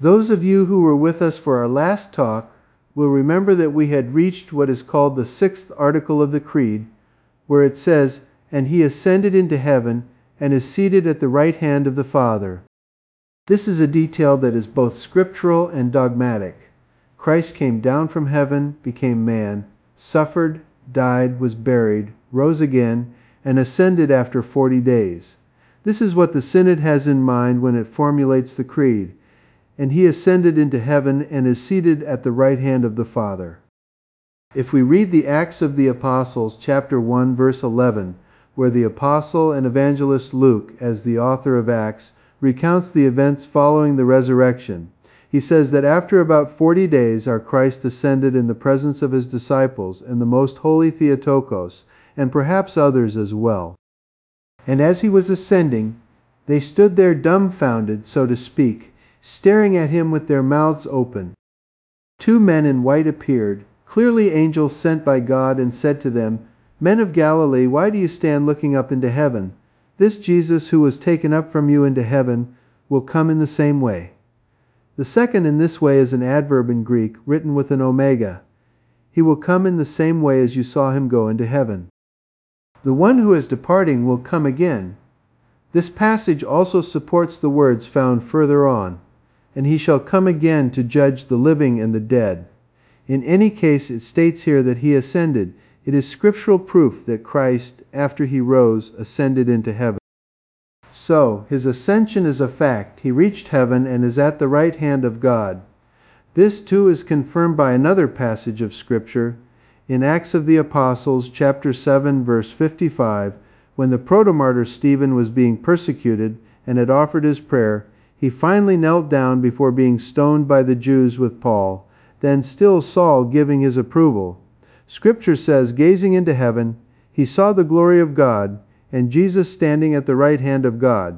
Those of you who were with us for our last talk will remember that we had reached what is called the sixth article of the Creed, where it says, "And he ascended into heaven and is seated at the right hand of the Father." This is a detail that is both scriptural and dogmatic. Christ came down from heaven, became man, suffered, died, was buried, rose again, and ascended after 40 days. This is what the Synod has in mind when it formulates the Creed. And he ascended into heaven and is seated at the right hand of the Father. If we read the Acts of the Apostles, chapter 1, verse 11, where the apostle and evangelist Luke, as the author of Acts, recounts the events following the resurrection, he says that after about 40 days our Christ ascended in the presence of his disciples and the most holy Theotokos, and perhaps others as well. And as he was ascending, they stood there dumbfounded, so to speak, staring at him with their mouths open. 2 men in white appeared, clearly angels sent by God, and said to them, "Men of Galilee, why do you stand looking up into heaven? This Jesus who was taken up from you into heaven will come in the same way." The second in this way is an adverb in Greek, written with an omega. He will come in the same way as you saw him go into heaven. The one who is departing will come again. This passage also supports the words found further on, "And he shall come again to judge the living and the dead." In any case, it states here that he ascended. It is scriptural proof that Christ, after he rose, ascended into heaven. So, his ascension is a fact. He reached heaven and is at the right hand of God. This too is confirmed by another passage of Scripture in Acts of the Apostles, chapter 7, verse 55, when the protomartyr Stephen was being persecuted and had offered his prayer. He finally knelt down before being stoned by the Jews with Paul, then still Saul giving his approval. Scripture says, gazing into heaven, he saw the glory of God, and Jesus standing at the right hand of God.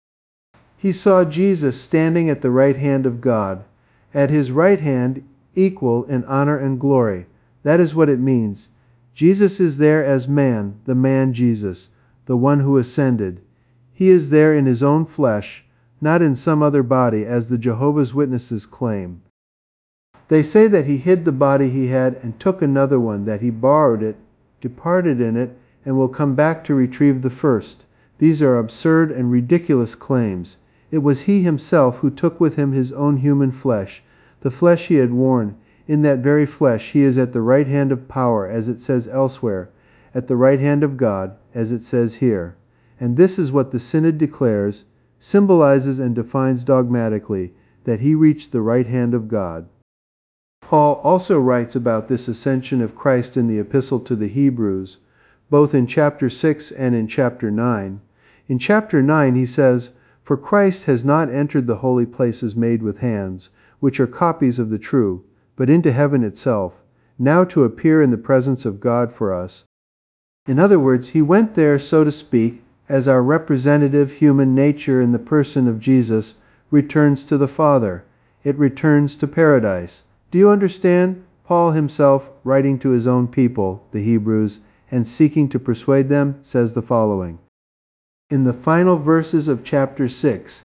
He saw Jesus standing at the right hand of God, at his right hand equal in honor and glory. That is what it means. Jesus is there as man, the man Jesus, the one who ascended. He is there in his own flesh, not in some other body, as the Jehovah's Witnesses claim. They say that he hid the body he had and took another one, that he borrowed it, departed in it, and will come back to retrieve the first. These are absurd and ridiculous claims. It was he himself who took with him his own human flesh, the flesh he had worn. In that very flesh he is at the right hand of power, as it says elsewhere, at the right hand of God, as it says here. And this is what the Synod declares, symbolizes and defines dogmatically, that he reached the right hand of God. Paul also writes about this ascension of Christ in the Epistle to the Hebrews, both in chapter 6 and in chapter 9. In chapter 9 he says, "For Christ has not entered the holy places made with hands, which are copies of the true, but into heaven itself, now to appear in the presence of God for us." In other words, he went there, so to speak, as our representative human nature in the person of Jesus returns to the Father. It returns to paradise. Do you understand? Paul himself, writing to his own people, the Hebrews, and seeking to persuade them, says the following. In the final verses of chapter 6,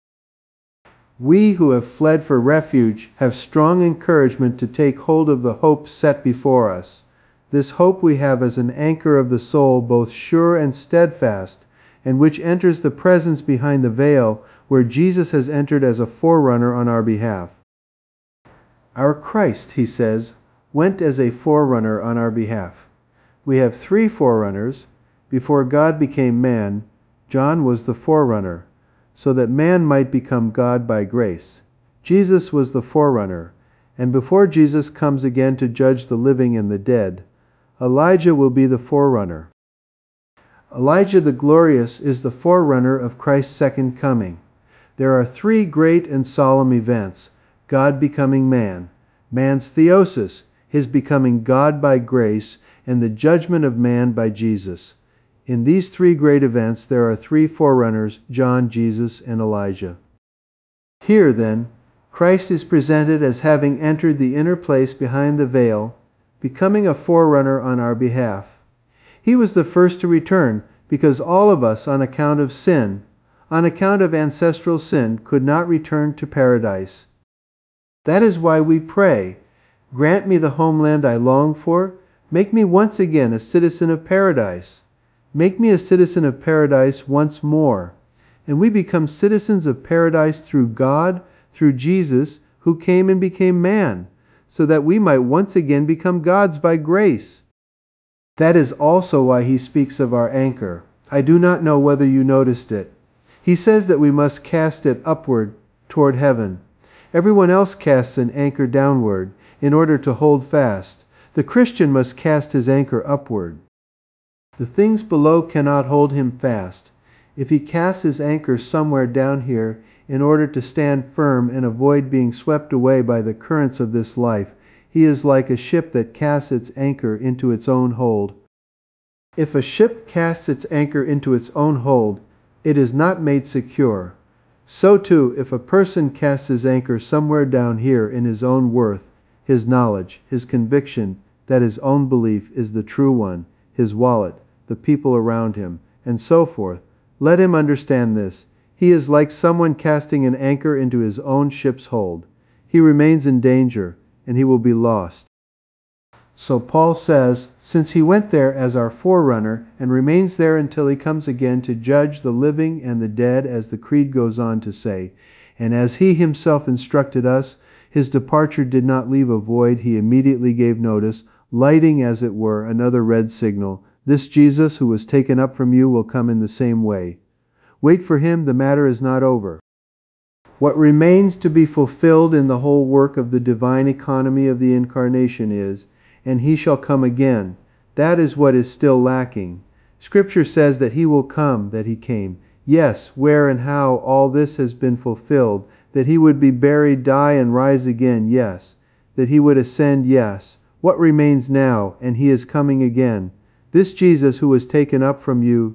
"We who have fled for refuge have strong encouragement to take hold of the hope set before us. This hope we have as an anchor of the soul, both sure and steadfast, and which enters the presence behind the veil, where Jesus has entered as a forerunner on our behalf." Our Christ, he says, went as a forerunner on our behalf. We have 3 forerunners. Before God became man, John was the forerunner, so that man might become God by grace. Jesus was the forerunner, and before Jesus comes again to judge the living and the dead, Elijah will be the forerunner. Elijah the Glorious is the forerunner of Christ's second coming. There are 3 great and solemn events: God becoming man, man's theosis, his becoming God by grace, and the judgment of man by Jesus. In these 3 great events there are 3 forerunners, John, Jesus, and Elijah. Here, then, Christ is presented as having entered the inner place behind the veil, becoming a forerunner on our behalf. He was the first to return, because all of us, on account of sin, on account of ancestral sin, could not return to paradise. That is why we pray, "Grant me the homeland I long for. Make me once again a citizen of paradise. Make me a citizen of paradise once more." And we become citizens of paradise through God, through Jesus, who came and became man, so that we might once again become gods by grace. That is also why he speaks of our anchor. I do not know whether you noticed it. He says that we must cast it upward toward heaven. Everyone else casts an anchor downward in order to hold fast. The Christian must cast his anchor upward. The things below cannot hold him fast. If he casts his anchor somewhere down here in order to stand firm and avoid being swept away by the currents of this life, he is like a ship that casts its anchor into its own hold. If a ship casts its anchor into its own hold, it is not made secure. So too, if a person casts his anchor somewhere down here in his own worth, his knowledge, his conviction that his own belief is the true one, his wallet, the people around him, and so forth, let him understand this. He is like someone casting an anchor into his own ship's hold. He remains in danger, and he will be lost. So Paul says, since he went there as our forerunner and remains there until he comes again to judge the living and the dead, as the Creed goes on to say, and as he himself instructed us, his departure did not leave a void. He immediately gave notice, lighting, as it were, another red signal. This Jesus who was taken up from you will come in the same way. Wait for him, the matter is not over. What remains to be fulfilled in the whole work of the divine economy of the Incarnation is, and he shall come again. That is what is still lacking. Scripture says that he will come, that he came. Yes, where and how all this has been fulfilled, that he would be buried, die, and rise again, yes. That he would ascend, yes. What remains now? And he is coming again. This Jesus who was taken up from you.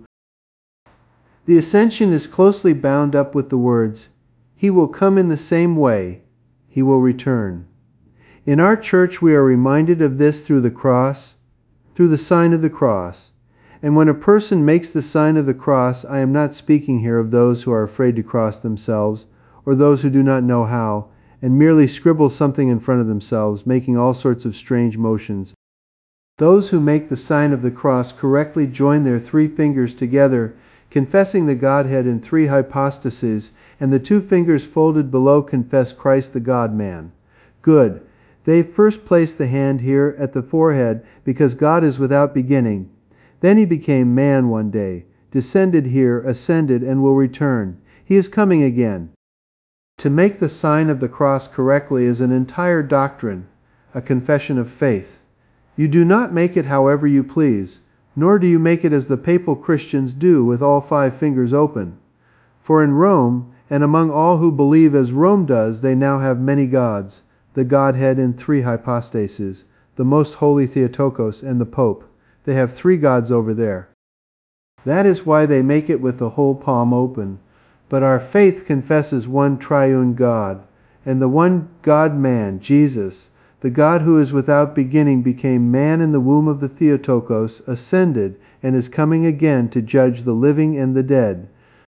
The ascension is closely bound up with the words, he will come in the same way. He will return. In our church we are reminded of this through the cross, through the sign of the cross. And when a person makes the sign of the cross, I am not speaking here of those who are afraid to cross themselves, or those who do not know how, and merely scribble something in front of themselves, making all sorts of strange motions. Those who make the sign of the cross correctly join their 3 fingers together, confessing the Godhead in 3 hypostases, and the 2 fingers folded below confess Christ the God-man. Good. They first placed the hand here at the forehead because God is without beginning. Then he became man one day, descended here, ascended, and will return. He is coming again. To make the sign of the cross correctly is an entire doctrine, a confession of faith. You do not make it however you please, nor do you make it as the papal Christians do with all 5 fingers open. For in Rome, and among all who believe as Rome does, they now have many gods, the Godhead in 3 hypostases, the most holy Theotokos, and the Pope. They have 3 gods over there. That is why they make it with the whole palm open. But our faith confesses one triune God, and the one God-man, Jesus, the God who is without beginning, became man in the womb of the Theotokos, ascended, and is coming again to judge the living and the dead.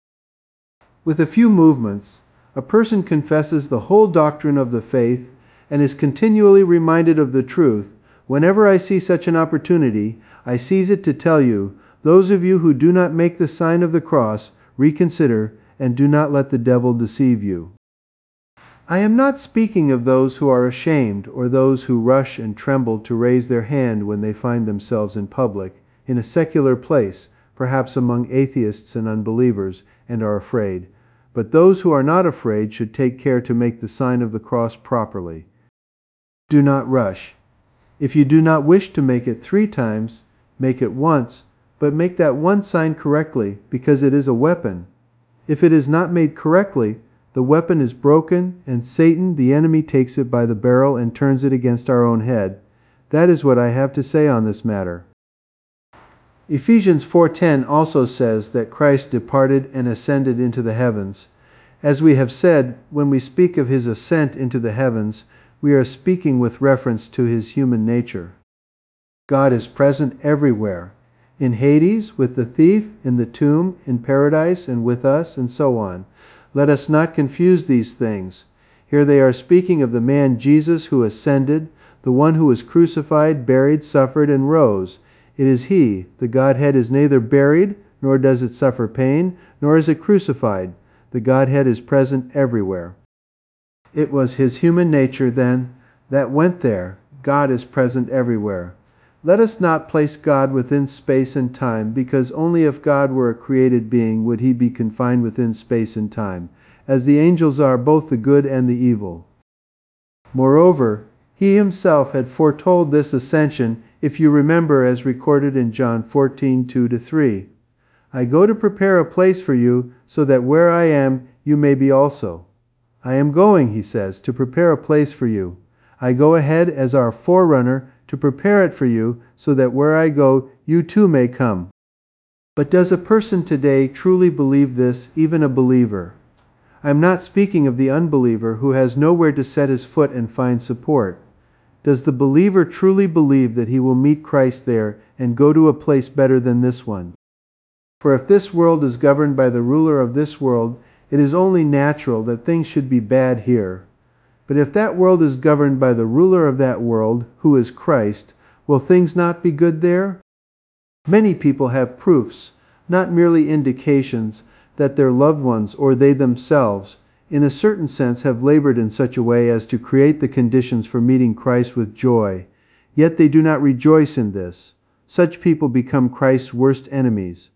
With a few movements, a person confesses the whole doctrine of the faith and is continually reminded of the truth. Whenever I see such an opportunity, I seize it to tell you, those of you who do not make the sign of the cross, reconsider and do not let the devil deceive you. I am not speaking of those who are ashamed or those who rush and tremble to raise their hand when they find themselves in public, in a secular place, perhaps among atheists and unbelievers, and are afraid. But those who are not afraid should take care to make the sign of the cross properly. Do not rush. If you do not wish to make it 3 times, make it once, but make that one sign correctly, because it is a weapon. If it is not made correctly, the weapon is broken, and Satan, the enemy, takes it by the barrel and turns it against our own head. That is what I have to say on this matter. Ephesians 4:10 also says that Christ departed and ascended into the heavens. As we have said, when we speak of his ascent into the heavens, we are speaking with reference to his human nature. God is present everywhere. In Hades, with the thief, in the tomb, in paradise, and with us, and so on. Let us not confuse these things. Here they are speaking of the man Jesus who ascended, the one who was crucified, buried, suffered, and rose. It is he. The Godhead is neither buried, nor does it suffer pain, nor is it crucified. The Godhead is present everywhere. It was his human nature, then, that went there. God is present everywhere. Let us not place God within space and time, because only if God were a created being would he be confined within space and time, as the angels are, both the good and the evil. Moreover, he himself had foretold this ascension, if you remember, as recorded in John 14:2-3. I go to prepare a place for you, so that where I am, you may be also. I am going, he says, to prepare a place for you. I go ahead as our forerunner to prepare it for you, so that where I go, you too may come. But does a person today truly believe this, even a believer? I am not speaking of the unbeliever who has nowhere to set his foot and find support. Does the believer truly believe that he will meet Christ there and go to a place better than this one? For if this world is governed by the ruler of this world, it is only natural that things should be bad here. But if that world is governed by the ruler of that world, who is Christ, will things not be good there? Many people have proofs, not merely indications, that their loved ones or they themselves, in a certain sense, have labored in such a way as to create the conditions for meeting Christ with joy. Yet they do not rejoice in this. Such people become Christ's worst enemies.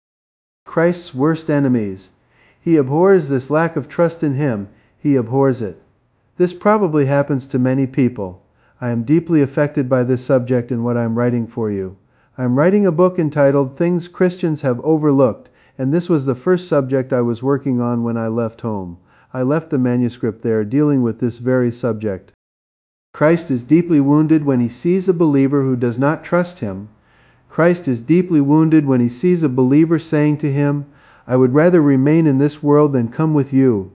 Christ's worst enemies. He abhors this lack of trust in him. He abhors it. This probably happens to many people. I am deeply affected by this subject in what I am writing for you. I am writing a book entitled Things Christians Have Overlooked, and this was the first subject I was working on when I left home. I left the manuscript there dealing with this very subject. Christ is deeply wounded when he sees a believer who does not trust him. Christ is deeply wounded when he sees a believer saying to him, I would rather remain in this world than come with you.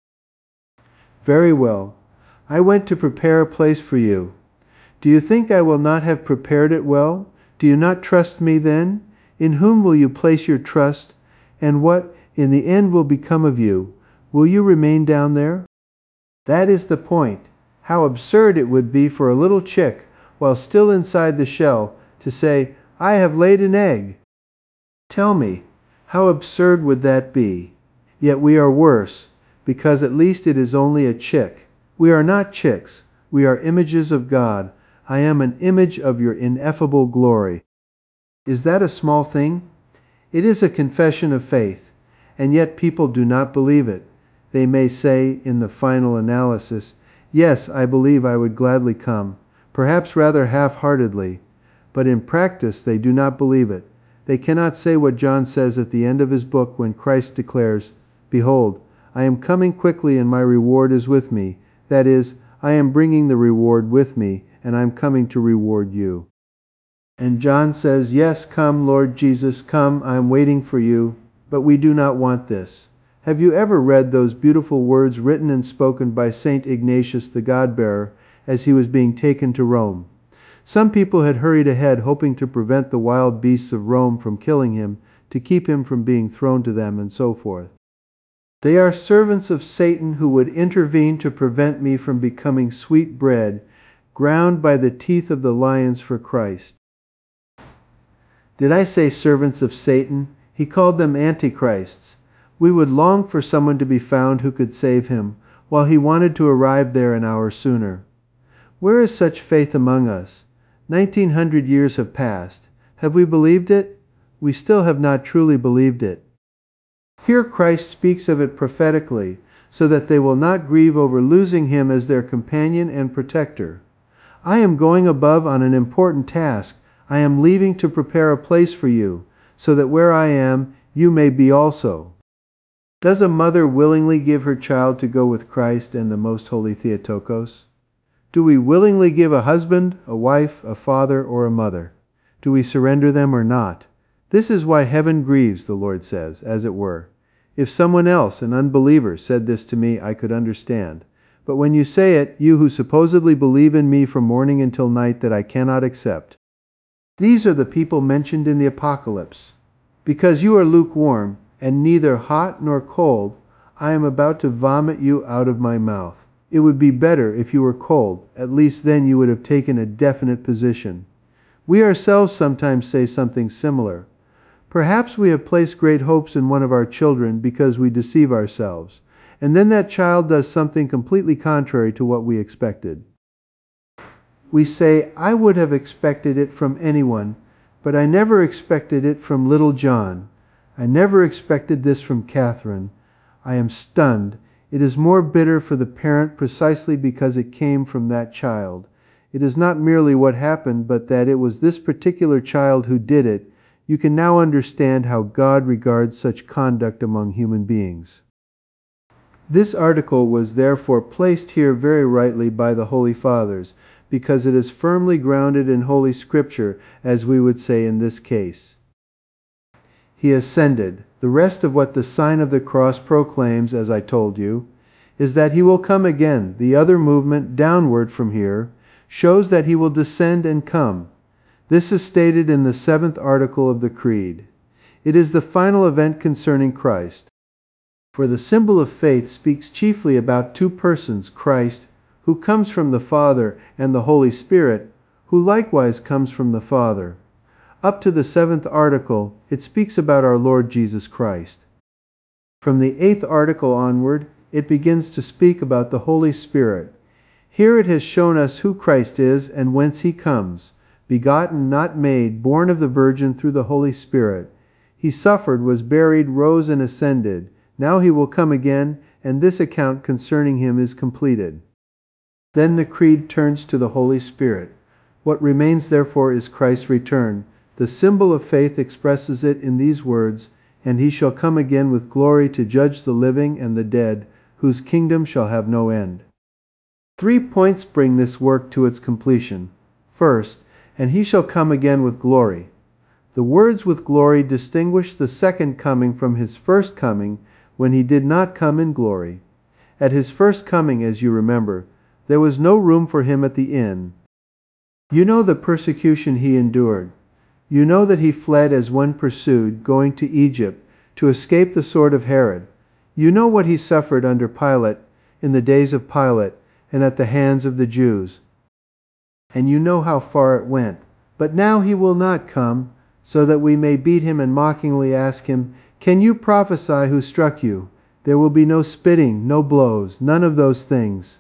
Very well. I went to prepare a place for you. Do you think I will not have prepared it well? Do you not trust me then? In whom will you place your trust? And what, in the end, will become of you? Will you remain down there? That is the point. How absurd it would be for a little chick, while still inside the shell, to say, I have laid an egg. Tell me, how absurd would that be? Yet we are worse, because at least it is only a chick. We are not chicks. We are images of God. I am an image of your ineffable glory. Is that a small thing? It is a confession of faith, and yet people do not believe it. They may say, in the final analysis, yes, I believe I would gladly come, perhaps rather half-heartedly, but in practice they do not believe it. They cannot say what John says at the end of his book when Christ declares, Behold, I am coming quickly and my reward is with me. That is, I am bringing the reward with me, and I am coming to reward you. And John says, Yes, come, Lord Jesus, come, I am waiting for you. But we do not want this. Have you ever read those beautiful words written and spoken by St. Ignatius the God-bearer as he was being taken to Rome? Some people had hurried ahead, hoping to prevent the wild beasts of Rome from killing him, to keep him from being thrown to them, and so forth. They are servants of Satan who would intervene to prevent me from becoming sweet bread, ground by the teeth of the lions for Christ. Did I say servants of Satan? He called them antichrists. We would long for someone to be found who could save him, while he wanted to arrive there an hour sooner. Where is such faith among us? 1900 years have passed. Have we believed it? We still have not truly believed it. Here Christ speaks of it prophetically, so that they will not grieve over losing him as their companion and protector. I am going above on an important task. I am leaving to prepare a place for you, so that where I am, you may be also. Does a mother willingly give her child to go with Christ and the Most Holy Theotokos? Do we willingly give a husband, a wife, a father, or a mother? Do we surrender them or not? This is why heaven grieves, the Lord says, as it were. If someone else, an unbeliever, said this to me, I could understand. But when you say it, you who supposedly believe in me from morning until night, that I cannot accept. These are the people mentioned in the Apocalypse. Because you are lukewarm, and neither hot nor cold, I am about to vomit you out of my mouth. It would be better if you were cold. At least then you would have taken a definite position. We ourselves sometimes say something similar. Perhaps we have placed great hopes in one of our children because we deceive ourselves, and then that child does something completely contrary to what we expected. We say, I would have expected it from anyone, but I never expected it from little John. I never expected this from Catherine. I am stunned. It is more bitter for the parent precisely because it came from that child. It is not merely what happened, but that it was this particular child who did it. You can now understand how God regards such conduct among human beings. This article was therefore placed here very rightly by the Holy Fathers, because it is firmly grounded in Holy Scripture, as we would say in this case. He ascended. The rest of what the sign of the cross proclaims, as I told you, is that he will come again. The other movement, downward from here, shows that he will descend and come. This is stated in the 7th article of the Creed. It is the final event concerning Christ. For the symbol of faith speaks chiefly about two persons, Christ, who comes from the Father, and the Holy Spirit, who likewise comes from the Father. Up to the 7th article, it speaks about our Lord Jesus Christ. From the 8th article onward, it begins to speak about the Holy Spirit. Here it has shown us who Christ is and whence he comes, begotten, not made, born of the Virgin through the Holy Spirit. He suffered, was buried, rose, and ascended. Now he will come again, and this account concerning him is completed. Then the Creed turns to the Holy Spirit. What remains therefore is Christ's return. The symbol of faith expresses it in these words, "And he shall come again with glory to judge the living and the dead, whose kingdom shall have no end." 3 points bring this work to its completion. First, and he shall come again with glory. The words "with glory" distinguish the second coming from his first coming, when he did not come in glory. At his first coming, as you remember, there was no room for him at the inn. You know the persecution he endured. You know that he fled as one pursued, going to Egypt, to escape the sword of Herod. You know what he suffered under Pilate, in the days of Pilate, and at the hands of the Jews. And you know how far it went. But now he will not come, so that we may beat him and mockingly ask him, "Can you prophesy who struck you?" There will be no spitting, no blows, none of those things.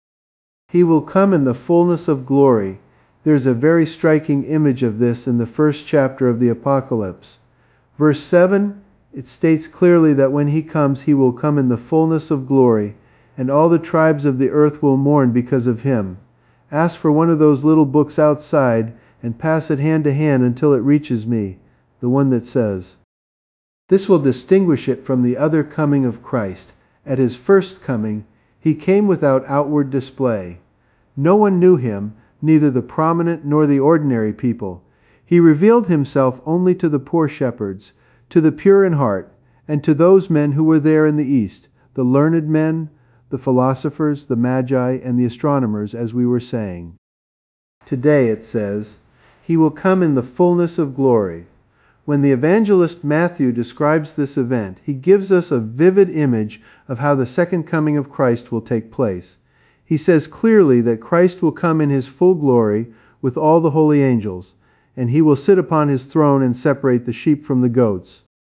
He will come in the fullness of glory. There's a very striking image of this in the 1st chapter of the Apocalypse. Verse 7, it states clearly that when he comes, he will come in the fullness of glory, and all the tribes of the earth will mourn because of him. Ask for one of those little books outside and pass it hand to hand until it reaches me, the one that says. This will distinguish it from the other coming of Christ. At his first coming, he came without outward display. No one knew him, neither the prominent nor the ordinary people. He revealed himself only to the poor shepherds, to the pure in heart, and to those men who were there in the East, the learned men, the philosophers, the magi, and the astronomers, as we were saying. Today it says, "He will come in the fullness of glory." When the evangelist Matthew describes this event, he gives us a vivid image of how the second coming of Christ will take place. He says clearly that Christ will come in his full glory with all the holy angels, and he will sit upon his throne and separate the sheep from the goats.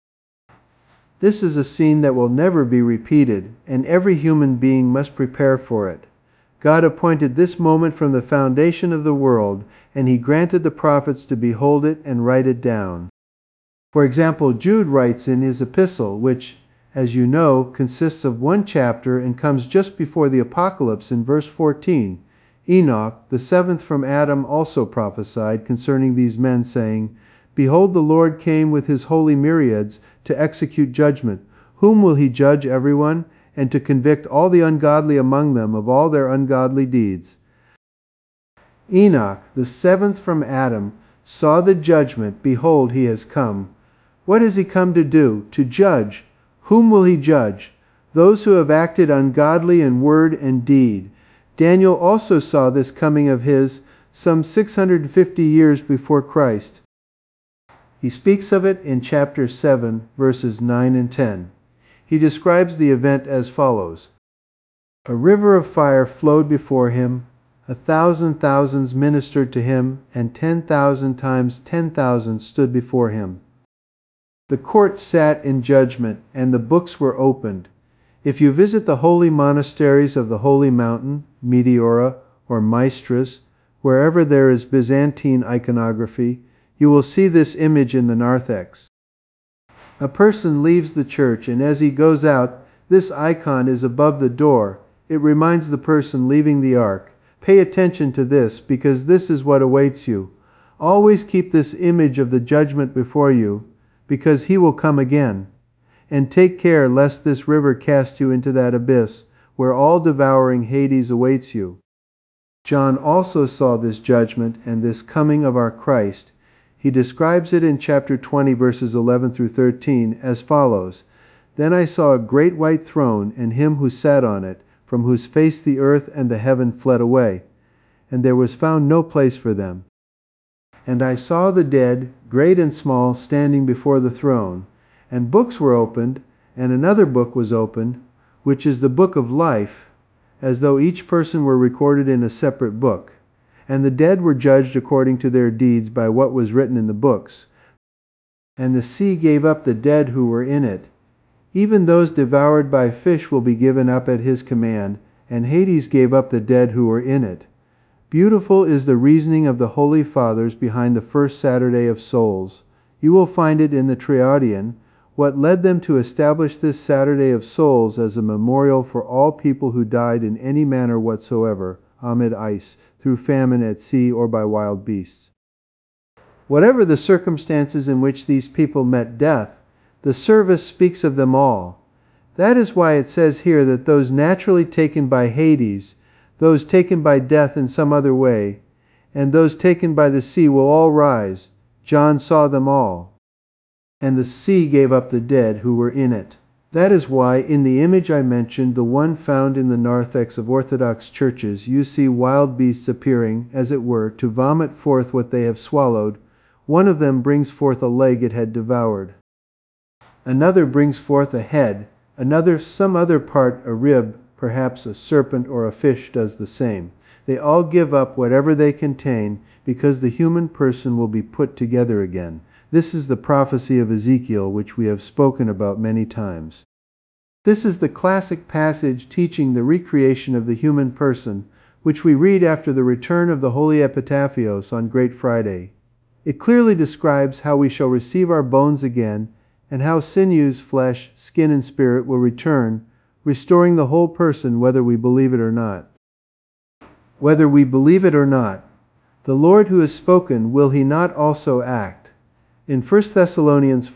This is a scene that will never be repeated, and every human being must prepare for it. God appointed this moment from the foundation of the world, and he granted the prophets to behold it and write it down. For example, Jude writes in his epistle, which, as you know, consists of 1 chapter and comes just before the Apocalypse in verse 14. Enoch, the 7th from Adam, also prophesied concerning these men, saying, "Behold, the Lord came with his holy myriads to execute judgment. Whom will he judge, everyone? And to convict all the ungodly among them of all their ungodly deeds." Enoch, the 7th from Adam, saw the judgment. Behold, he has come. What has he come to do? To judge. Whom will he judge? Those who have acted ungodly in word and deed. Daniel also saw this coming of his some 650 years before Christ. He speaks of it in chapter 7, verses 9 and 10. He describes the event as follows. A river of fire flowed before him, 1,000 thousands ministered to him, and 10,000 times 10,000 stood before him. The court sat in judgment, and the books were opened. If you visit the holy monasteries of the Holy Mountain, Meteora, or Maestras, wherever there is Byzantine iconography, you will see this image in the narthex. A person leaves the church, and as he goes out, this icon is above the door. It reminds the person leaving the ark. Pay attention to this, because this is what awaits you. Always keep this image of the judgment before you, because he will come again. And take care lest this river cast you into that abyss, where all-devouring Hades awaits you. John also saw this judgment and this coming of our Christ. He describes it in chapter 20, verses 11 through 13, as follows. Then I saw a great white throne, and him who sat on it, from whose face the earth and the heaven fled away, and there was found no place for them. And I saw the dead, great and small, standing before the throne, and books were opened, and another book was opened, which is the book of life, as though each person were recorded in a separate book. And the dead were judged according to their deeds by what was written in the books. And the sea gave up the dead who were in it. Even those devoured by fish will be given up at his command, and Hades gave up the dead who were in it. Beautiful is the reasoning of the Holy Fathers behind the first Saturday of Souls. You will find it in the Triodian, what led them to establish this Saturday of Souls as a memorial for all people who died in any manner whatsoever, amid ice, through famine at sea, or by wild beasts. Whatever the circumstances in which these people met death, the service speaks of them all. That is why it says here that those naturally taken by Hades, those taken by death in some other way, and those taken by the sea will all rise. John saw them all. And the sea gave up the dead who were in it. That is why, in the image I mentioned, the one found in the narthex of Orthodox churches, you see wild beasts appearing, as it were, to vomit forth what they have swallowed. One of them brings forth a leg it had devoured. Another brings forth a head, another some other part, a rib, perhaps a serpent or a fish does the same. They all give up whatever they contain, because the human person will be put together again. This is the prophecy of Ezekiel, which we have spoken about many times. This is the classic passage teaching the recreation of the human person, which we read after the return of the Holy Epitaphios on Great Friday. It clearly describes how we shall receive our bones again, and how sinews, flesh, skin, and spirit will return, restoring the whole person, whether we believe it or not. Whether we believe it or not, the Lord who has spoken, will he not also act? In 1 Thessalonians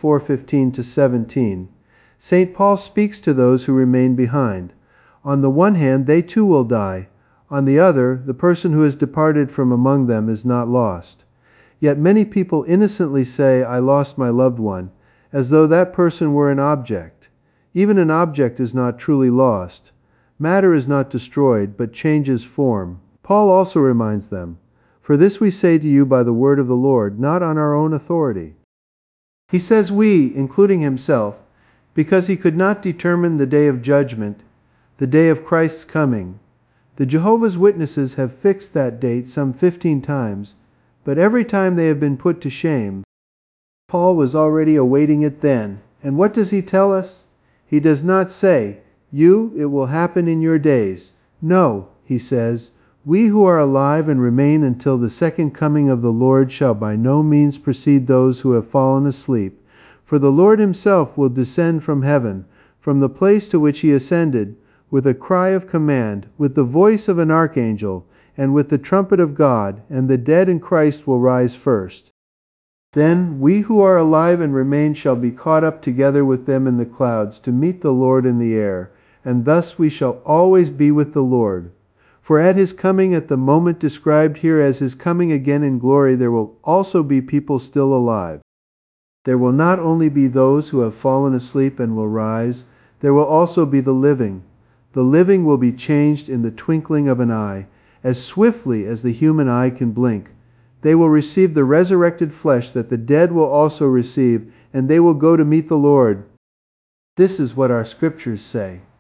4:15-17, St. Paul speaks to those who remain behind. On the one hand, they too will die. On the other, the person who has departed from among them is not lost. Yet many people innocently say, I lost my loved one, as though that person were an object. Even an object is not truly lost. Matter is not destroyed, but changes form. Paul also reminds them, For this we say to you by the word of the Lord, not on our own authority. He says we, including himself, because he could not determine the day of judgment, the day of Christ's coming. The Jehovah's Witnesses have fixed that date some 15 times, but every time they have been put to shame. Paul was already awaiting it then. And what does he tell us? He does not say, it will happen in your days. No, he says, we who are alive and remain until the second coming of the Lord shall by no means precede those who have fallen asleep. For the Lord himself will descend from heaven, from the place to which he ascended, with a cry of command, with the voice of an archangel, and with the trumpet of God, and the dead in Christ will rise first. Then we who are alive and remain shall be caught up together with them in the clouds to meet the Lord in the air, and thus we shall always be with the Lord. For at his coming, at the moment described here as his coming again in glory, there will also be people still alive. There will not only be those who have fallen asleep and will rise, there will also be the living. The living will be changed in the twinkling of an eye, as swiftly as the human eye can blink. They will receive the resurrected flesh that the dead will also receive, and they will go to meet the Lord. This is what our scriptures say.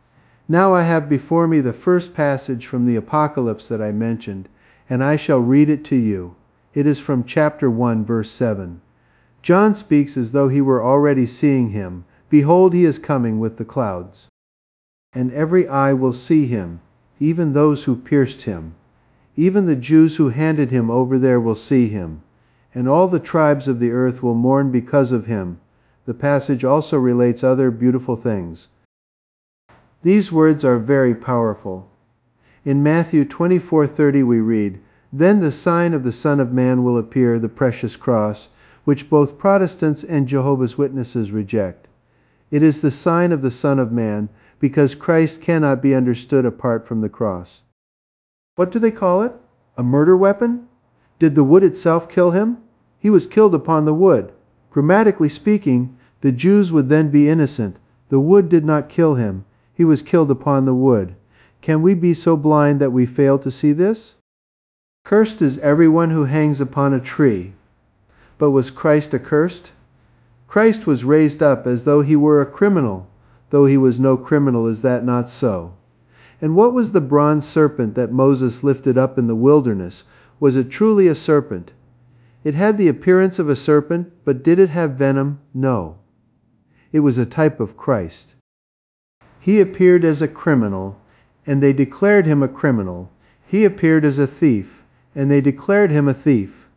Now I have before me the first passage from the Apocalypse that I mentioned, and I shall read it to you. It is from chapter 1, verse 7. John speaks as though he were already seeing him. Behold, he is coming with the clouds. And every eye will see him, even those who pierced him. Even the Jews who handed him over there will see him. And all the tribes of the earth will mourn because of him. The passage also relates other beautiful things. These words are very powerful. In Matthew 24:30 we read, "Then the sign of the Son of Man will appear, the precious cross, which both Protestants and Jehovah's Witnesses reject. It is the sign of the Son of Man, because Christ cannot be understood apart from the cross." What do they call it? A murder weapon? Did the wood itself kill him? He was killed upon the wood. Grammatically speaking, the Jews would then be innocent. The wood did not kill him. He was killed upon the wood. Can we be so blind that we fail to see this? Cursed is everyone who hangs upon a tree. But was Christ accursed? Christ was raised up as though he were a criminal. Though he was no criminal, is that not so? And what was the bronze serpent that Moses lifted up in the wilderness? Was it truly a serpent? It had the appearance of a serpent, but did it have venom? No. It was a type of Christ. He appeared as a criminal, and they declared him a criminal. He appeared as a thief, and they declared him a thief.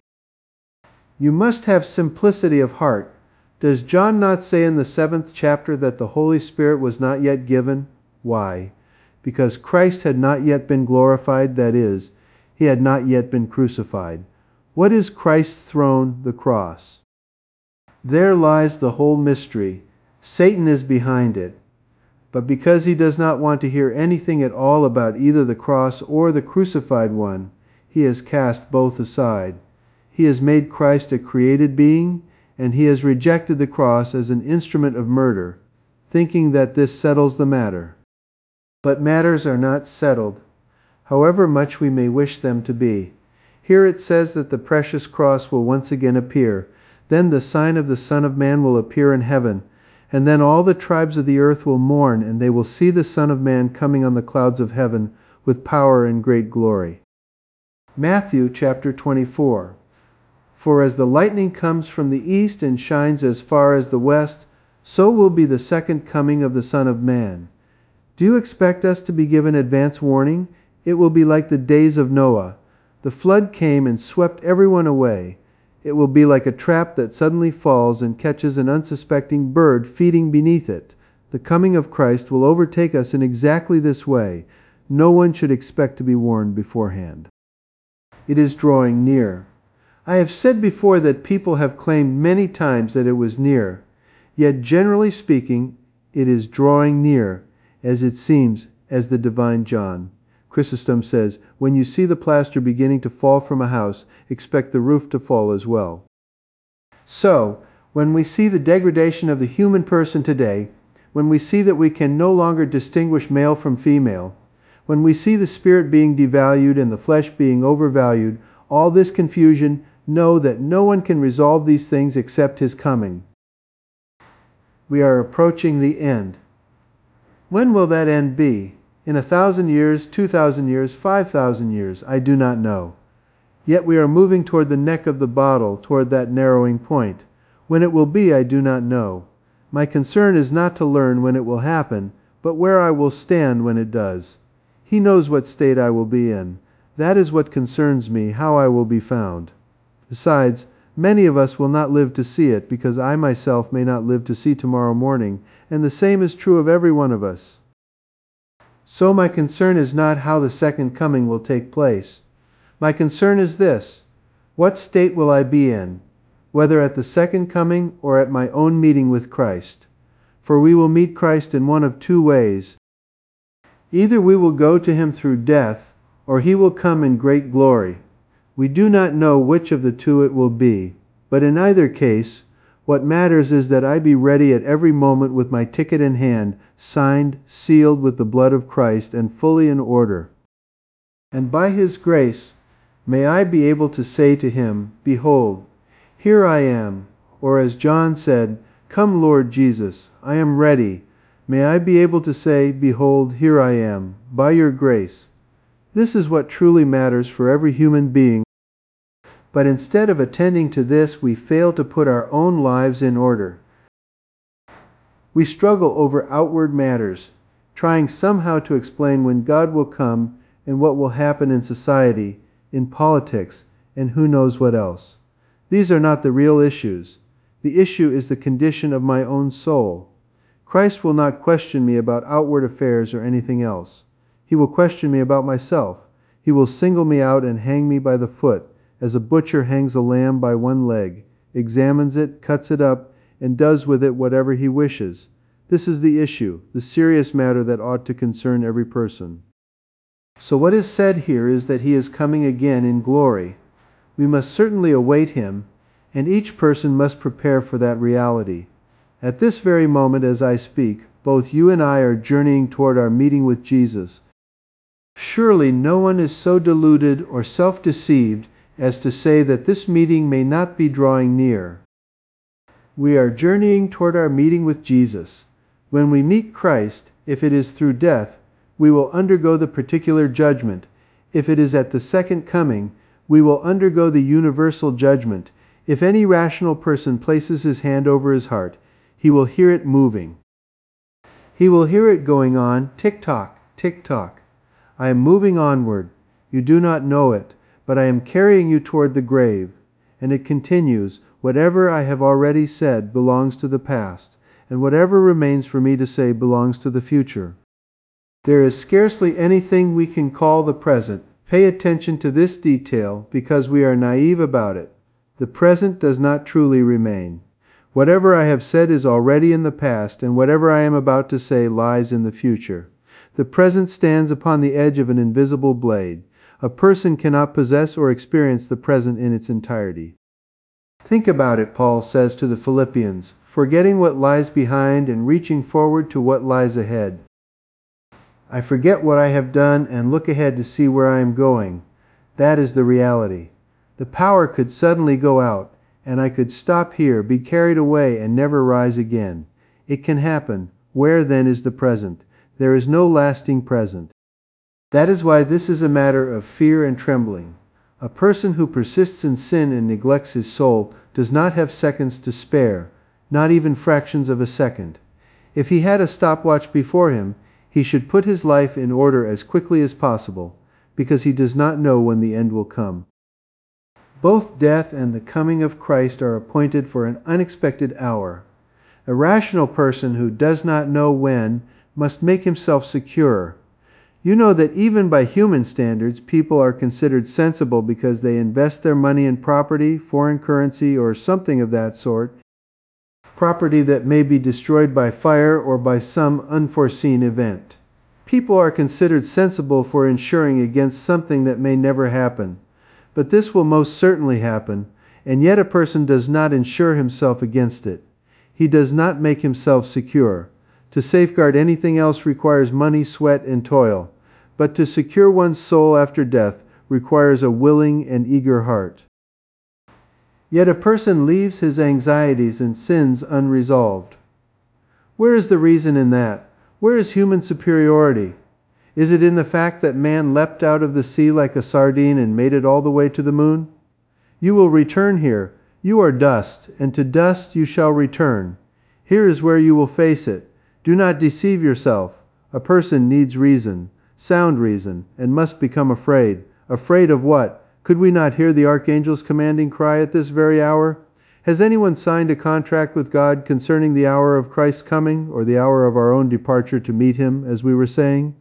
You must have simplicity of heart. Does John not say in the 7th chapter that the Holy Spirit was not yet given? Why? Because Christ had not yet been glorified, that is, he had not yet been crucified. What is Christ's throne? The cross. There lies the whole mystery. Satan is behind it. But because he does not want to hear anything at all about either the cross or the crucified one, he has cast both aside. He has made Christ a created being, and he has rejected the cross as an instrument of murder, thinking that this settles the matter. But matters are not settled, however much we may wish them to be. Here it says that the precious cross will once again appear. Then the sign of the Son of Man will appear in heaven. And then all the tribes of the earth will mourn, and they will see the Son of Man coming on the clouds of heaven with power and great glory. Matthew chapter 24. For as the lightning comes from the east and shines as far as the west, so will be the second coming of the Son of Man. Do you expect us to be given advance warning? It will be like the days of Noah. The flood came and swept everyone away. It will be like a trap that suddenly falls and catches an unsuspecting bird feeding beneath it. The coming of Christ will overtake us in exactly this way. No one should expect to be warned beforehand. It is drawing near. I have said before that people have claimed many times that it was near. Yet generally speaking, it is drawing near, as it seems, as the divine John Chrysostom says, when you see the plaster beginning to fall from a house, expect the roof to fall as well. So, when we see the degradation of the human person today, when we see that we can no longer distinguish male from female, when we see the spirit being devalued and the flesh being overvalued, all this confusion, know that no one can resolve these things except his coming. We are approaching the end. When will that end be? In 1,000 years, 2,000 years, 5,000 years, I do not know. Yet we are moving toward the neck of the bottle, toward that narrowing point. When it will be, I do not know. My concern is not to learn when it will happen, but where I will stand when it does. He knows what state I will be in. That is what concerns me, how I will be found. Besides, many of us will not live to see it, because I myself may not live to see tomorrow morning, and the same is true of every one of us. So my concern is not how the second coming will take place. My concern is this: what state will I be in, whether at the second coming or at my own meeting with Christ? For we will meet Christ in one of two ways. Either we will go to him through death, or he will come in great glory. We do not know which of the two it will be, but in either case, what matters is that I be ready at every moment with my ticket in hand, signed, sealed with the blood of Christ, and fully in order. And by his grace, may I be able to say to him, Behold, here I am, or as John said, Come, Lord Jesus, I am ready. May I be able to say, "Behold, here I am, by your grace." This is what truly matters for every human being. But instead of attending to this, we fail to put our own lives in order. We struggle over outward matters, trying somehow to explain when God will come and what will happen in society, in politics, and who knows what else. These are not the real issues. The issue is the condition of my own soul. Christ will not question me about outward affairs or anything else. He will question me about myself. He will single me out and hang me by the foot, as a butcher hangs a lamb by one leg, examines it, cuts it up, and does with it whatever he wishes. This is the issue, the serious matter that ought to concern every person. So what is said here is that he is coming again in glory. We must certainly await him, and each person must prepare for that reality. At this very moment as I speak, both you and I are journeying toward our meeting with Jesus. Surely no one is so deluded or self-deceived as to say that this meeting may not be drawing near. We are journeying toward our meeting with Jesus. When we meet Christ, if it is through death, we will undergo the particular judgment. If it is at the second coming, we will undergo the universal judgment. If any rational person places his hand over his heart, he will hear it moving. He will hear it going on, tick-tock, tick-tock. I am moving onward. You do not know it, but I am carrying you toward the grave. And it continues, whatever I have already said belongs to the past, and whatever remains for me to say belongs to the future. There is scarcely anything we can call the present. Pay attention to this detail because we are naive about it. The present does not truly remain. Whatever I have said is already in the past, and whatever I am about to say lies in the future. The present stands upon the edge of an invisible blade. A person cannot possess or experience the present in its entirety. Think about it, Paul says to the Philippians, forgetting what lies behind and reaching forward to what lies ahead. I forget what I have done and look ahead to see where I am going. That is the reality. The power could suddenly go out, and I could stop here, be carried away, and never rise again. It can happen. Where then is the present? There is no lasting present. That is why this is a matter of fear and trembling. A person who persists in sin and neglects his soul does not have seconds to spare, not even fractions of a second. If he had a stopwatch before him, he should put his life in order as quickly as possible, because he does not know when the end will come. Both death and the coming of Christ are appointed for an unexpected hour. A rational person who does not know when must make himself secure. You know that even by human standards, people are considered sensible because they invest their money in property, foreign currency, or something of that sort, property that may be destroyed by fire or by some unforeseen event. People are considered sensible for insuring against something that may never happen. But this will most certainly happen, and yet a person does not insure himself against it. He does not make himself secure. To safeguard anything else requires money, sweat, and toil, but to secure one's soul after death requires a willing and eager heart. Yet a person leaves his anxieties and sins unresolved. Where is the reason in that? Where is human superiority? Is it in the fact that man leapt out of the sea like a sardine and made it all the way to the moon? You will return here. You are dust, and to dust you shall return. Here is where you will face it. Do not deceive yourself. A person needs reason, sound reason, and must become afraid. Afraid of what? Could we not hear the archangel's commanding cry at this very hour? Has anyone signed a contract with God concerning the hour of Christ's coming, or the hour of our own departure to meet him, as we were saying?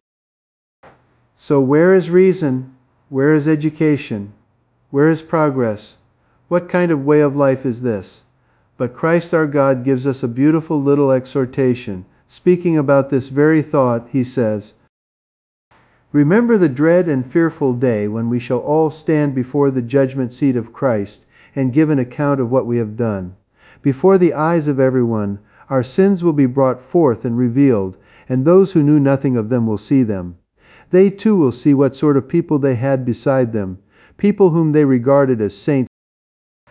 So where is reason? Where is education? Where is progress? What kind of way of life is this? But Christ our God gives us a beautiful little exhortation. Speaking about this very thought, he says, "Remember the dread and fearful day when we shall all stand before the judgment seat of Christ and give an account of what we have done. Before the eyes of everyone, our sins will be brought forth and revealed, and those who knew nothing of them will see them. They too will see what sort of people they had beside them, people whom they regarded as saints.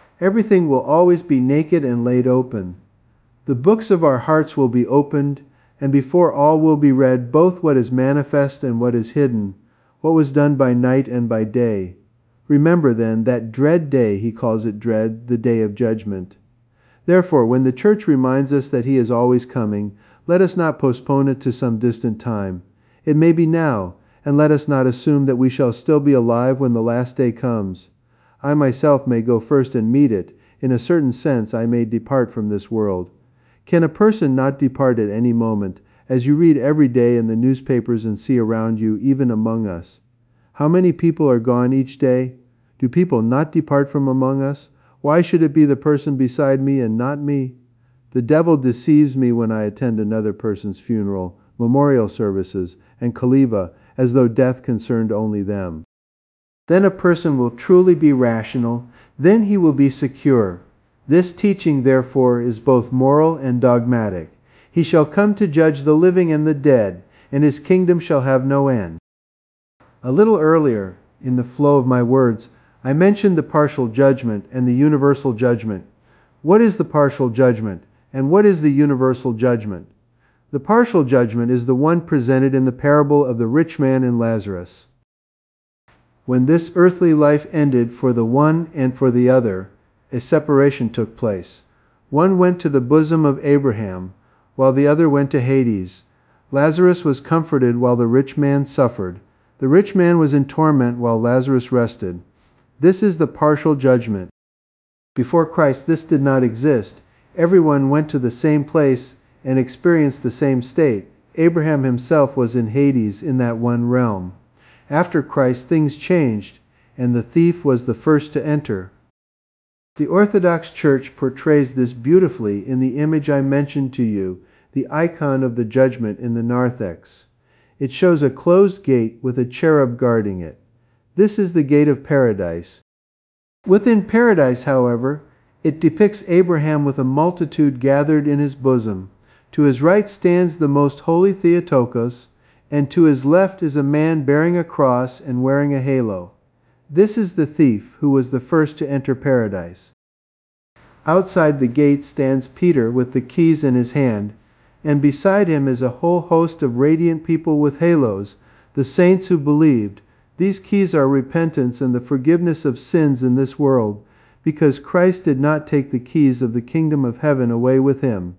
Everything will always be naked and laid open. The books of our hearts will be opened, and before all will be read both what is manifest and what is hidden, what was done by night and by day. Remember then that dread day, he calls it dread, the day of judgment. Therefore, when the church reminds us that he is always coming, let us not postpone it to some distant time. It may be now, and let us not assume that we shall still be alive when the last day comes. I myself may go first and meet it. In a certain sense, I may depart from this world. Can a person not depart at any moment, as you read every day in the newspapers and see around you, even among us? How many people are gone each day? Do people not depart from among us? Why should it be the person beside me and not me? The devil deceives me when I attend another person's funeral, memorial services, and kaliva, as though death concerned only them. Then a person will truly be rational, then he will be secure. This teaching, therefore, is both moral and dogmatic. He shall come to judge the living and the dead, and his kingdom shall have no end. A little earlier, in the flow of my words, I mentioned the partial judgment and the universal judgment. What is the partial judgment, and what is the universal judgment? The partial judgment is the one presented in the parable of the rich man and Lazarus. When this earthly life ended for the one and for the other, a separation took place. One went to the bosom of Abraham, while the other went to Hades. Lazarus was comforted while the rich man suffered. The rich man was in torment while Lazarus rested. This is the partial judgment. Before Christ, this did not exist. Everyone went to the same place and experienced the same state. Abraham himself was in Hades, in that one realm. After Christ, things changed, and the thief was the first to enter. The Orthodox Church portrays this beautifully in the image I mentioned to you, the icon of the judgment in the narthex. It shows a closed gate with a cherub guarding it. This is the gate of paradise. Within paradise, however, it depicts Abraham with a multitude gathered in his bosom. To his right stands the most holy Theotokos, and to his left is a man bearing a cross and wearing a halo. This is the thief who was the first to enter paradise. Outside the gate stands Peter with the keys in his hand, and beside him is a whole host of radiant people with halos, the saints who believed. These keys are repentance and the forgiveness of sins in this world, because Christ did not take the keys of the kingdom of heaven away with him.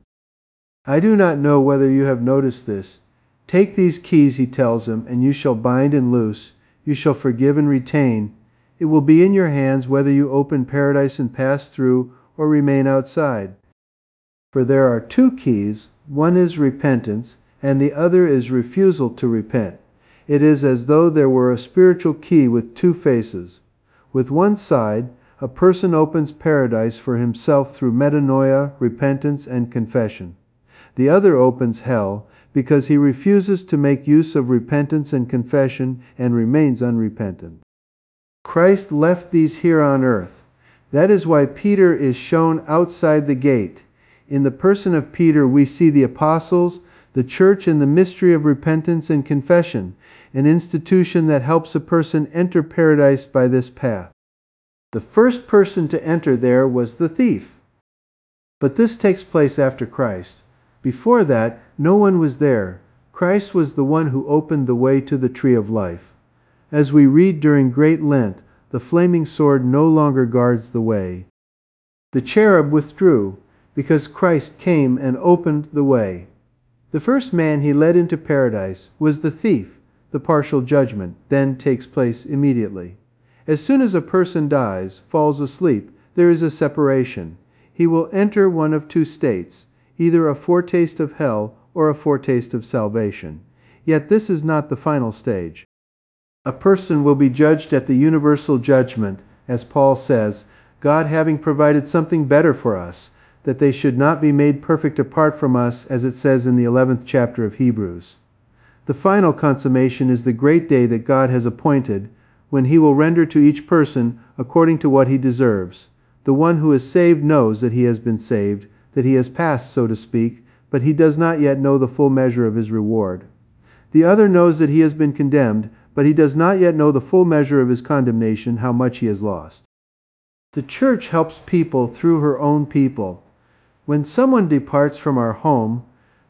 I do not know whether you have noticed this. Take these keys, he tells him, and you shall bind and loose, you shall forgive and retain. It will be in your hands whether you open paradise and pass through or remain outside. For there are two keys, one is repentance, and the other is refusal to repent. It is as though there were a spiritual key with two faces. With one side, a person opens paradise for himself through metanoia, repentance, and confession. The other opens hell because he refuses to make use of repentance and confession and remains unrepentant. Christ left these here on earth. That is why Peter is shown outside the gate. In the person of Peter we see the apostles, the church, and the mystery of repentance and confession, an institution that helps a person enter paradise by this path. The first person to enter there was the thief. But this takes place after Christ. Before that, no one was there. Christ was the one who opened the way to the tree of life. As we read during Great Lent, the flaming sword no longer guards the way. The cherub withdrew because Christ came and opened the way. The first man he led into paradise was the thief. The partial judgment then takes place immediately. As soon as a person dies, falls asleep, there is a separation. He will enter one of two states, either a foretaste of hell or a foretaste of salvation. Yet this is not the final stage. A person will be judged at the universal judgment, as Paul says, God having provided something better for us, that they should not be made perfect apart from us, as it says in the 11th chapter of Hebrews. The final consummation is the great day that God has appointed, when he will render to each person according to what he deserves. The one who is saved knows that he has been saved, that he has passed, so to speak, but he does not yet know the full measure of his reward. The other knows that he has been condemned, but he does not yet know the full measure of his condemnation, how much he has lost. The church helps people through her own people. When someone departs from our home,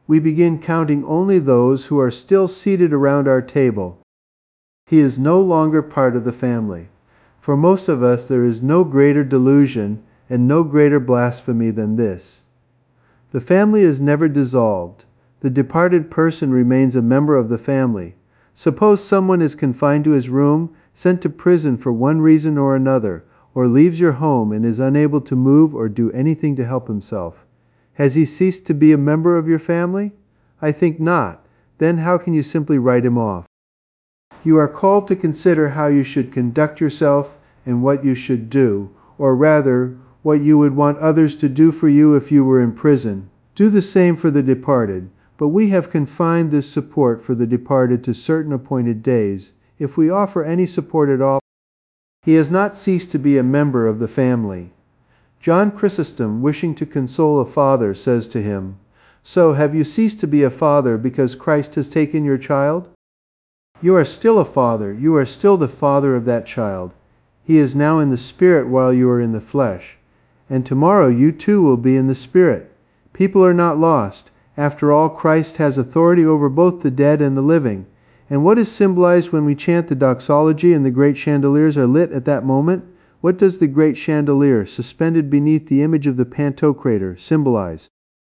we begin counting only those who are still seated around our table. He is no longer part of the family. For most of us, there is no greater delusion and no greater blasphemy than this. The family is never dissolved. The departed person remains a member of the family. Suppose someone is confined to his room, sent to prison for one reason or another, or leaves your home and is unable to move or do anything to help himself. Has he ceased to be a member of your family? I think not. Then how can you simply write him off? You are called to consider how you should conduct yourself and what you should do, or rather, what you would want others to do for you if you were in prison. Do the same for the departed, but we have confined this support for the departed to certain appointed days. If we offer any support at all, he has not ceased to be a member of the family. John Chrysostom, wishing to console a father, says to him, "So have you ceased to be a father because Christ has taken your child? You are still a father. You are still the father of that child. He is now in the spirit while you are in the flesh. And tomorrow you too will be in the spirit. People are not lost. After all, Christ has authority over both the dead and the living. And what is symbolized when we chant the doxology and the great chandeliers are lit at that moment? What does the great chandelier, suspended beneath the image of the Pantocrator, symbolize?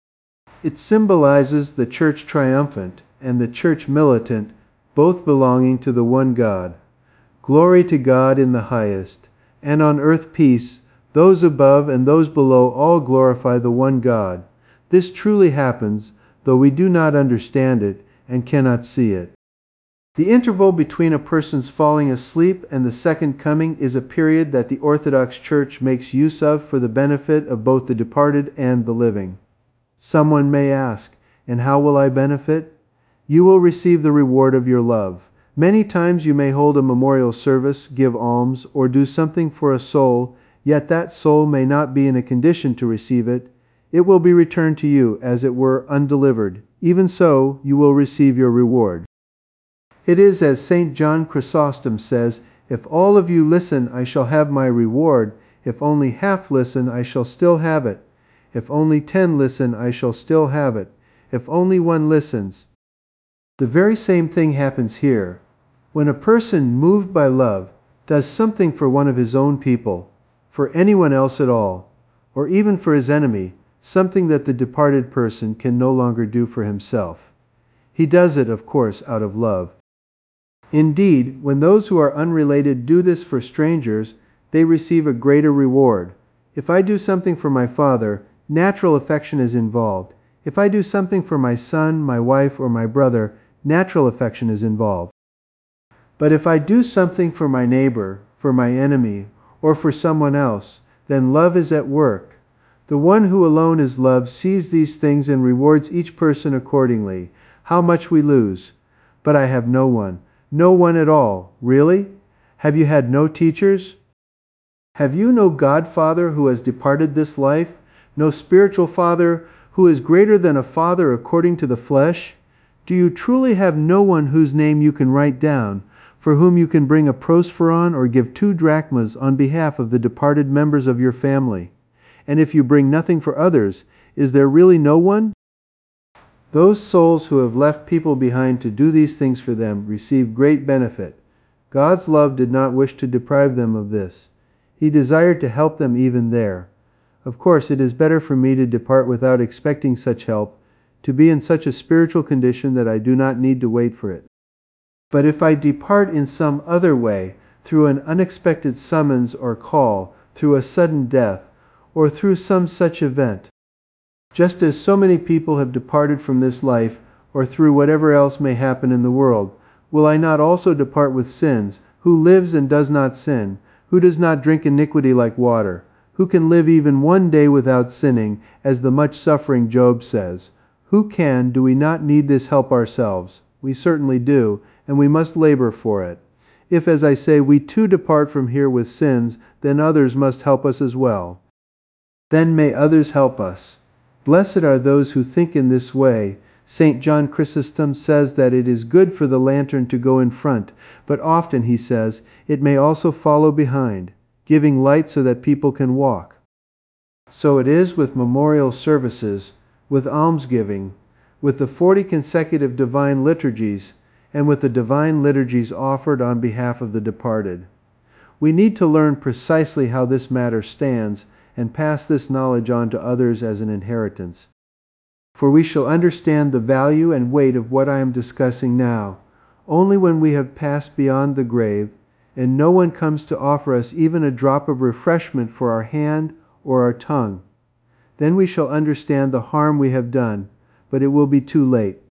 It symbolizes the church triumphant and the church militant, both belonging to the one God. Glory to God in the highest, and on earth peace. Those above and those below all glorify the one God. This truly happens, though we do not understand it and cannot see it. The interval between a person's falling asleep and the second coming is a period that the Orthodox Church makes use of for the benefit of both the departed and the living. Someone may ask, and how will I benefit? You will receive the reward of your love. Many times you may hold a memorial service, give alms, or do something for a soul, yet that soul may not be in a condition to receive it. It will be returned to you, as it were, undelivered. Even so, you will receive your reward. It is as St. John Chrysostom says, "If all of you listen, I shall have my reward. If only half listen, I shall still have it. If only 10 listen, I shall still have it. If only one listens." The very same thing happens here. When a person, moved by love, does something for one of his own people, for anyone else at all, or even for his enemy, something that the departed person can no longer do for himself, he does it, of course, out of love. Indeed, when those who are unrelated do this for strangers, they receive a greater reward. If I do something for my father, natural affection is involved. If I do something for my son, my wife, or my brother, natural affection is involved. But if I do something for my neighbor, for my enemy, or for someone else, then love is at work. The one who alone is love sees these things and rewards each person accordingly. How much we lose! But I have no one. No one at all. Really? Have you had no teachers? Have you no godfather who has departed this life? No spiritual father who is greater than a father according to the flesh? Do you truly have no one whose name you can write down, for whom you can bring a prosophoron or give 2 drachmas on behalf of the departed members of your family? And if you bring nothing for others, is there really no one? Those souls who have left people behind to do these things for them receive great benefit. God's love did not wish to deprive them of this. He desired to help them even there. Of course, it is better for me to depart without expecting such help, to be in such a spiritual condition that I do not need to wait for it. But if I depart in some other way, through an unexpected summons or call, through a sudden death, or through some such event, just as so many people have departed from this life, or through whatever else may happen in the world, will I not also depart with sins, who lives and does not sin, who does not drink iniquity like water, who can live even one day without sinning, as the much-suffering Job says? Who can? Do we not need this help ourselves? We certainly do, and we must labor for it. If, as I say, we too depart from here with sins, then others must help us as well. Then may others help us. Blessed are those who think in this way. St. John Chrysostom says that it is good for the lantern to go in front, but often, he says, it may also follow behind, giving light so that people can walk. So it is with memorial services, with almsgiving, with the 40 consecutive divine liturgies, and with the divine liturgies offered on behalf of the departed. We need to learn precisely how this matter stands and pass this knowledge on to others as an inheritance. For we shall understand the value and weight of what I am discussing now only when we have passed beyond the grave, and no one comes to offer us even a drop of refreshment for our hand or our tongue. Then we shall understand the harm we have done, but it will be too late.